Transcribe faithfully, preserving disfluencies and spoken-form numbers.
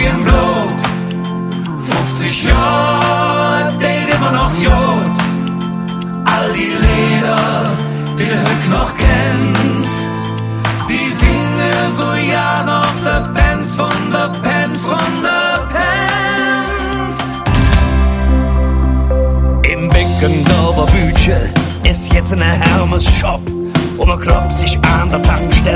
im Blut. fünfzig Jahre, die immer noch jod. All die Lieder, die du heute noch kennst, die singen so ja noch der Pens von der Pens von der Pens. Im Becken da war Bütsche, ist jetzt eine Hermes Shop, und man klopft sich an der Tankstelle.